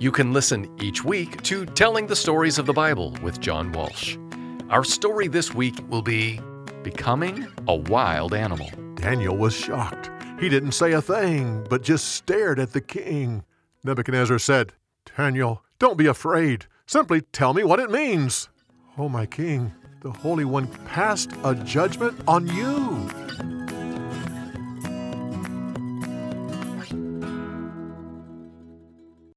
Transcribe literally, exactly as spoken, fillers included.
You can listen each week to Telling the Stories of the Bible with John Walsh. Our story this week will be Becoming a Wild Animal. Daniel was shocked. He didn't say a thing, but just stared at the king. Nebuchadnezzar said, "Daniel, don't be afraid. Simply tell me what it means." "Oh, my king, the Holy One passed a judgment on you."